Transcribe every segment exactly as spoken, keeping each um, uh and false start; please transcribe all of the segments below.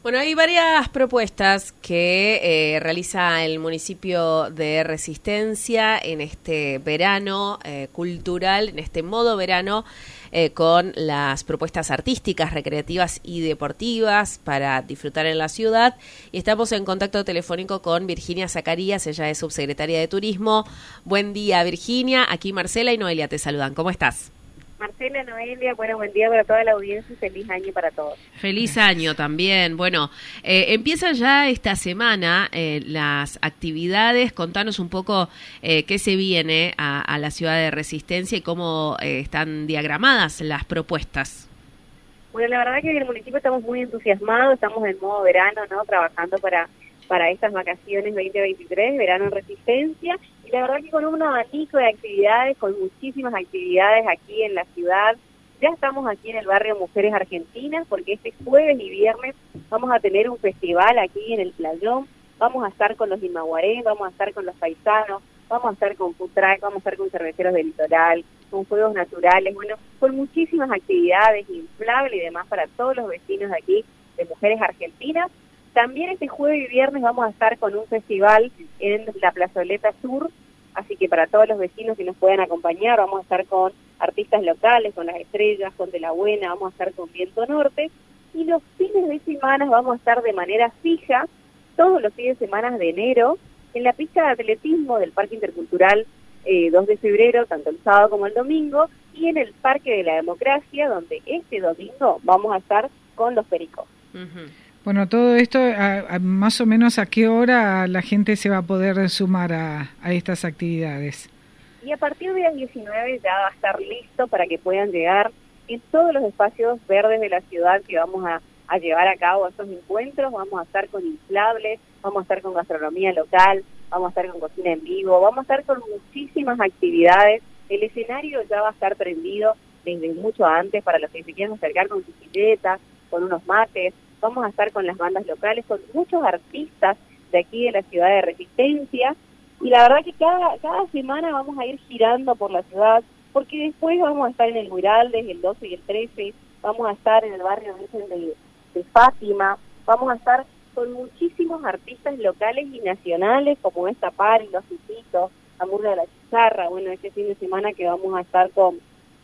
Bueno, hay varias propuestas que eh, realiza el municipio de Resistencia en este verano eh, cultural, en este modo verano, eh, con las propuestas artísticas, recreativas y deportivas para disfrutar en la ciudad. Y estamos en contacto telefónico con Virginia Zacarías, ella es subsecretaria de Turismo. Buen día, Virginia. Aquí Marcela y Noelia te saludan. ¿Cómo estás? Marcela, Noelia, bueno, buen día para toda la audiencia y feliz año para todos. Feliz año también. Bueno, eh, empiezan ya esta semana eh, las actividades. Contanos un poco eh, qué se viene a, a la ciudad de Resistencia y cómo eh, están diagramadas las propuestas. Bueno, la verdad que en el municipio estamos muy entusiasmados, estamos en modo verano, ¿no? Trabajando para, para estas vacaciones veinte veintitrés, verano en Resistencia. Y la verdad que con un abanico de actividades, con muchísimas actividades aquí en la ciudad. Ya estamos aquí en el barrio Mujeres Argentinas, porque este jueves y viernes vamos a tener un festival aquí en el Playón. Vamos a estar con los Imaguaré, vamos a estar con los paisanos, vamos a estar con food truck, vamos a estar con cerveceros del litoral, con juegos naturales, bueno, con muchísimas actividades inflables y demás para todos los vecinos de aquí, de Mujeres Argentinas. También este jueves y viernes vamos a estar con un festival en la Plazoleta Sur, así que para todos los vecinos que nos puedan acompañar, vamos a estar con artistas locales, con Las Estrellas, con De la Buena, vamos a estar con Viento Norte, y los fines de semana vamos a estar de manera fija, todos los fines de semana de enero, en la pista de atletismo del Parque Intercultural eh, dos de febrero, tanto el sábado como el domingo, y en el Parque de la Democracia, donde este domingo vamos a estar con los Pericos. Uh-huh. Bueno, todo esto, a, a, más o menos a qué hora la gente se va a poder sumar a, a estas actividades. Y a partir de las diecinueve ya va a estar listo para que puedan llegar en todos los espacios verdes de la ciudad que vamos a, a llevar a cabo estos encuentros. Vamos a estar con inflables, vamos a estar con gastronomía local, vamos a estar con cocina en vivo, vamos a estar con muchísimas actividades. El escenario ya va a estar prendido desde mucho antes para los que se quieran acercar con sus billetas, con unos mates. Vamos a estar con las bandas locales, con muchos artistas de aquí de la ciudad de Resistencia. Y la verdad que cada, cada semana vamos a ir girando por la ciudad, porque después vamos a estar en el Mural desde el doce y el trece, vamos a estar en el barrio Virgen de, de Fátima, vamos a estar con muchísimos artistas locales y nacionales, como esta Pari, Los Hijitos, la Murga de la Chizarra. Bueno, este fin de semana que vamos a estar con,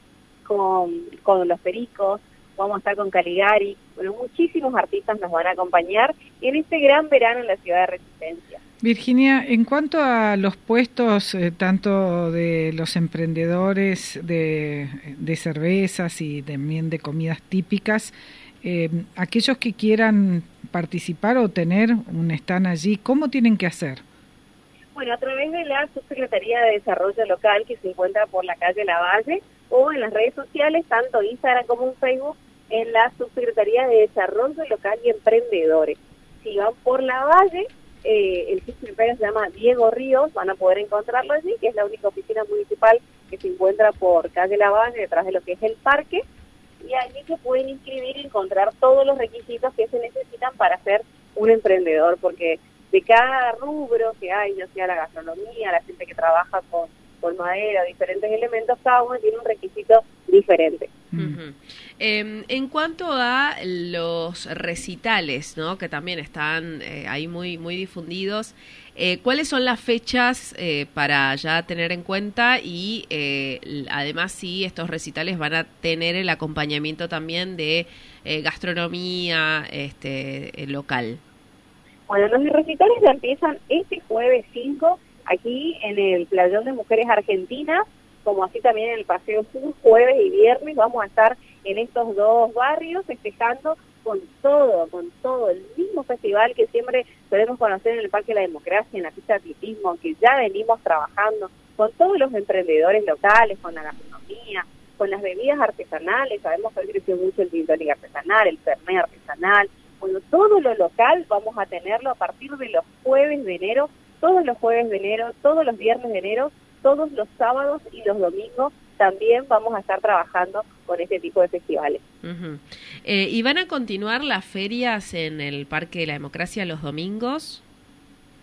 con, con Los Pericos, vamos a estar con Caligari. Bueno, muchísimos artistas nos van a acompañar en este gran verano en la ciudad de Resistencia. Virginia, en cuanto a los puestos, eh, tanto de los emprendedores de, de cervezas y también de comidas típicas, eh, aquellos que quieran participar o tener un stand allí, ¿cómo tienen que hacer? Bueno, a través de la Subsecretaría de Desarrollo Local, que se encuentra por la calle Lavalle, o en las redes sociales, tanto Instagram como en Facebook, en la Subsecretaría de Desarrollo Local y Emprendedores. Si van por Lavalle, eh, el subsecretario se llama Diego Ríos, van a poder encontrarlo allí, que es la única oficina municipal que se encuentra por calle Lavalle, detrás de lo que es el parque, y allí se pueden inscribir y encontrar todos los requisitos que se necesitan para ser un emprendedor, porque de cada rubro que hay, ya sea la gastronomía, la gente que trabaja con, con madera, diferentes elementos, cada uno tiene un requisito diferente. Uh-huh. Eh, en cuanto a los recitales, ¿no?, que también están eh, ahí muy muy difundidos, eh, ¿cuáles son las fechas eh, para ya tener en cuenta? Y eh, además si estos recitales van a tener el acompañamiento también de eh, gastronomía este, eh, local. Bueno, los recitales ya empiezan este jueves cinco, aquí en el Playón de Mujeres Argentinas, como así también en el Paseo Sur, jueves y viernes. Vamos a estar en estos dos barrios festejando con todo, con todo, el mismo festival que siempre podemos conocer en el Parque de la Democracia, en la pista de atletismo, que ya venimos trabajando con todos los emprendedores locales, con la gastronomía, con las bebidas artesanales. Sabemos que hoy creció mucho el gin tonic artesanal, el fernet artesanal. Bueno, todo lo local vamos a tenerlo a partir de los jueves de enero, todos los jueves de enero, todos los viernes de enero, todos los sábados y los domingos también vamos a estar trabajando con este tipo de festivales. Uh-huh. Eh, ¿Y van a continuar las ferias en el Parque de la Democracia los domingos?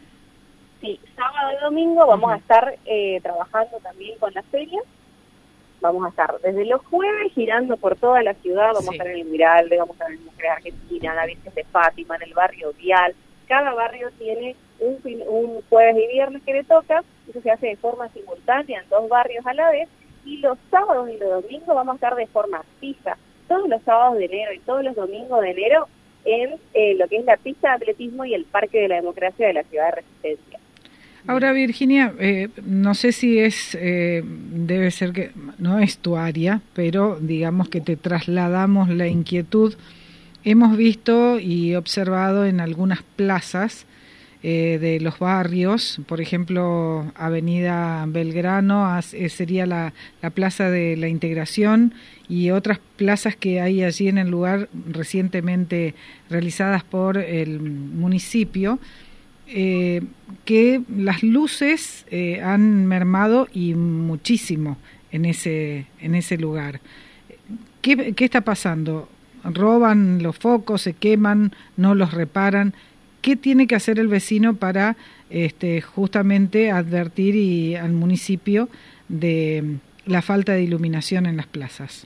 Sí, sábado y domingo vamos uh-huh. a estar eh, trabajando también con las ferias. vamos a estar desde los jueves girando por toda la ciudad, vamos sí. a estar en el Miralde, vamos a estar en Mujeres Argentinas, la Virgen de Fátima, en el barrio Vial. Cada barrio tiene un, un jueves y viernes que le toca, eso se hace de forma simultánea en dos barrios a la vez, y los sábados y los domingos vamos a estar de forma fija, todos los sábados de enero y todos los domingos de enero en eh, lo que es la pista de atletismo y el Parque de la Democracia de la Ciudad de Resistencia. Ahora, Virginia, eh, no sé si es, eh, debe ser que no es tu área, pero digamos que te trasladamos la inquietud. Hemos visto y observado en algunas plazas eh, de los barrios, por ejemplo, Avenida Belgrano, eh, sería la, la Plaza de la Integración, y otras plazas que hay allí en el lugar recientemente realizadas por el municipio, Eh, que las luces eh, han mermado y muchísimo en ese en ese lugar. ¿Qué, qué está pasando? ¿Roban los focos, se queman, no los reparan? ¿Qué tiene que hacer el vecino para este, justamente advertir y, al municipio de la falta de iluminación en las plazas?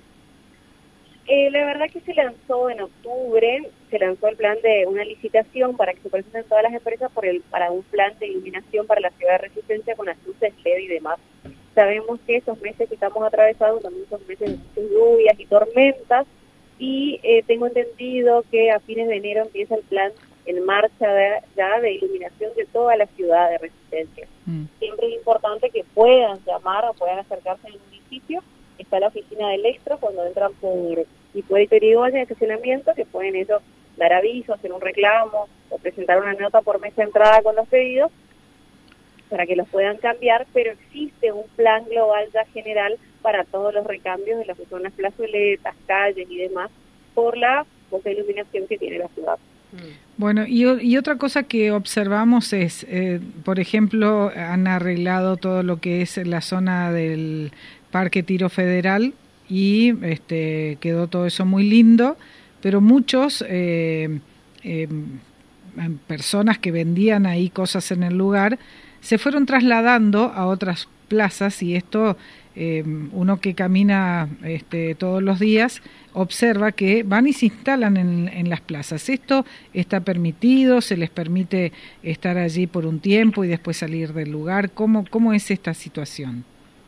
Eh, la verdad que se lanzó en octubre, se lanzó el plan de una licitación para que se presenten todas las empresas por el, para un plan de iluminación para la ciudad de Resistencia con las luces L E D y demás. Sabemos que estos meses que estamos atravesados también son meses de muchas lluvias y tormentas, y eh, tengo entendido que a fines de enero empieza el plan en marcha de, ya de iluminación de toda la ciudad de Resistencia. Mm. Siempre es importante que puedan llamar o puedan acercarse al municipio. Está la oficina del Extro cuando entran por Hipólito Yrigoyen en estacionamiento, que pueden ellos dar aviso, hacer un reclamo o presentar una nota por mes de entrada con los pedidos para que los puedan cambiar, pero existe un plan global ya general para todos los recambios de las que son las plazoletas, calles y demás, por la poca iluminación que tiene la ciudad. Bueno, y, y otra cosa que observamos es, eh, por ejemplo, han arreglado todo lo que es la zona del Parque Tiro Federal y este, quedó todo eso muy lindo, pero muchos eh, eh, personas que vendían ahí cosas en el lugar se fueron trasladando a otras plazas, y esto eh, uno que camina este, todos los días observa que van y se instalan en, en las plazas. ¿Esto está permitido? ¿Se les permite estar allí por un tiempo y después salir del lugar? ¿Cómo, cómo es esta situación?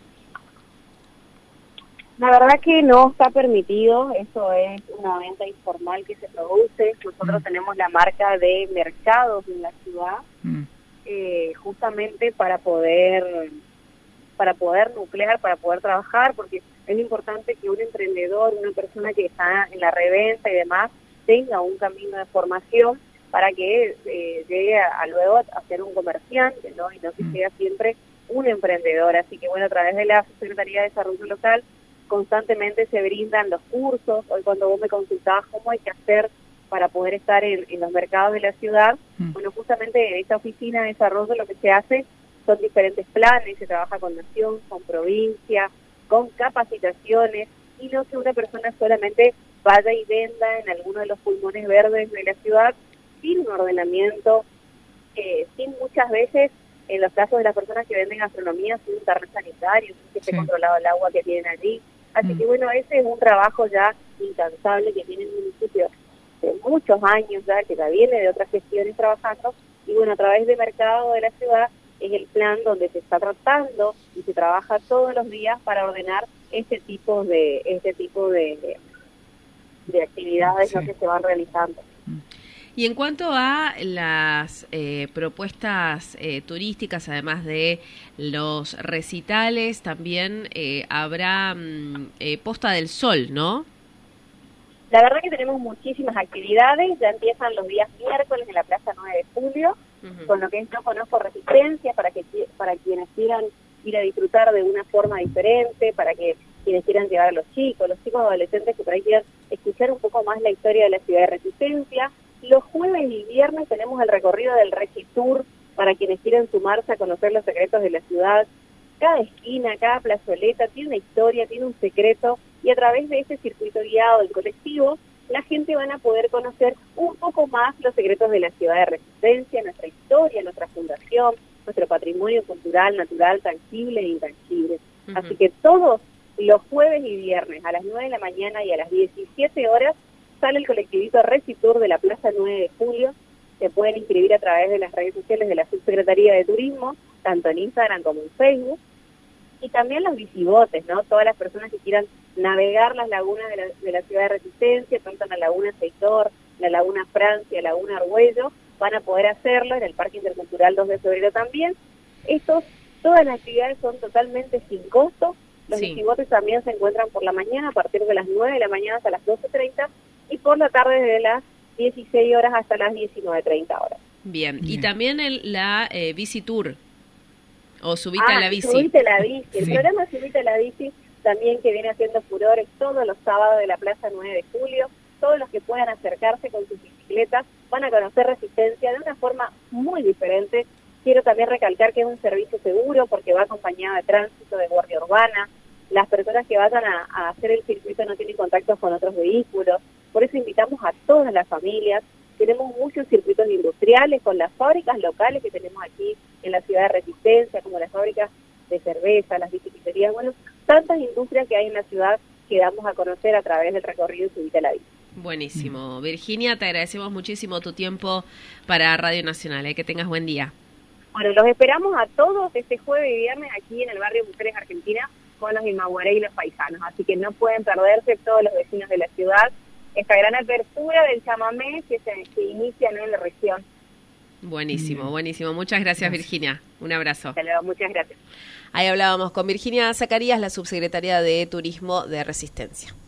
La verdad que no está permitido, eso es una venta informal que se produce. Nosotros mm. tenemos la marca de mercados en la ciudad, mm. eh, justamente para poder para poder nuclear, para poder trabajar, porque es importante que un emprendedor, una persona que está en la reventa y demás, tenga un camino de formación para que eh, llegue a, a luego a ser un comerciante, ¿no? Y no que sea siempre un emprendedor. Así que bueno, a través de la Secretaría de Desarrollo Local constantemente se brindan los cursos. Hoy cuando vos me consultabas cómo hay que hacer para poder estar en, en los mercados de la ciudad, mm. bueno, justamente en esta oficina de desarrollo lo que se hace son diferentes planes, se trabaja con nación, con provincia, con capacitaciones, y no que una persona solamente vaya y venda en alguno de los pulmones verdes de la ciudad sin un ordenamiento, eh, sin muchas veces, en los casos de las personas que venden gastronomía, sin un carnet sanitario, sin que esté sí. controlado el agua que tienen allí. Así mm. que bueno, ese es un trabajo ya incansable que tiene el municipio de muchos años ya, que ya viene de otras gestiones trabajando, y bueno, a través de mercado de la ciudad es el plan donde se está tratando y se trabaja todos los días para ordenar este tipo de este tipo de, de, de actividades sí. ¿no? que se van realizando. Y en cuanto a las eh, propuestas eh, turísticas, además de los recitales, también eh, habrá eh, Posta del Sol, ¿no? La verdad que tenemos muchísimas actividades, ya empiezan los días miércoles en la Plaza nueve de Julio, uh-huh. con lo que es Yo Conozco Resistencia, para que para quienes quieran ir a disfrutar de una forma diferente, para que quienes quieran llevar a los chicos, los chicos adolescentes que por ahí quieran escuchar un poco más la historia de la ciudad de Resistencia. Los jueves y viernes tenemos el recorrido del Resitour para quienes quieran sumarse a conocer los secretos de la ciudad. Cada esquina, cada plazoleta tiene una historia, tiene un secreto, y a través de ese circuito guiado del colectivo, la gente van a poder conocer un poco más los secretos de la ciudad de Resistencia, nuestra historia, nuestra fundación, nuestro patrimonio cultural, natural, tangible e intangible. Uh-huh. Así que todos los jueves y viernes a las nueve de la mañana y a las diecisiete horas sale el colectivito Recitour de la Plaza nueve de Julio. Se pueden inscribir a través de las redes sociales de la Subsecretaría de Turismo, tanto en Instagram como en Facebook. Y también los bicibotes, ¿no? Todas las personas que quieran navegar las lagunas de la, de la ciudad de Resistencia, tanto en la Laguna Seitor, la Laguna Francia, Laguna Argüello, van a poder hacerlo en el Parque Intercultural dos de febrero también. Estos, todas las actividades son totalmente sin costo. Los sí. bicibotes también se encuentran por la mañana a partir de las nueve de la mañana hasta las doce treinta y por la tarde desde las dieciséis horas hasta las diecinueve treinta horas. Bien, Bien. Y también el, la eh, Bici Tour, o Subite ah, a la Bici. Subite a la Bici, el sí. programa Subite a la Bici también que viene haciendo furores todos los sábados de la Plaza nueve de Julio. Todos los que puedan acercarse con sus bicicletas van a conocer Resistencia de una forma muy diferente. Quiero también recalcar que es un servicio seguro porque va acompañado de tránsito de guardia urbana. Las personas que vayan a, a hacer el circuito no tienen contactos con otros vehículos. Por eso invitamos a todas las familias. Tenemos muchos circuitos industriales con las fábricas locales que tenemos aquí en la ciudad de Resistencia, como las fábricas de cerveza, las bicicleterías, bueno, tantas industrias que hay en la ciudad que damos a conocer a través del recorrido Subite a la Bici. Buenísimo. Virginia, te agradecemos muchísimo tu tiempo para Radio Nacional. ¿eh? Que tengas buen día. Bueno, los esperamos a todos este jueves y viernes aquí en el barrio Mujeres Argentina con los Imaguaré y los paisanos. Así que no pueden perderse todos los vecinos de la ciudad esta gran apertura del chamamé que se que inicia, ¿no?, en la región. Buenísimo, buenísimo. Muchas gracias, gracias, Virginia. Un abrazo. Hasta luego, muchas gracias. Ahí hablábamos con Virginia Zacarías, la subsecretaria de Turismo de Resistencia.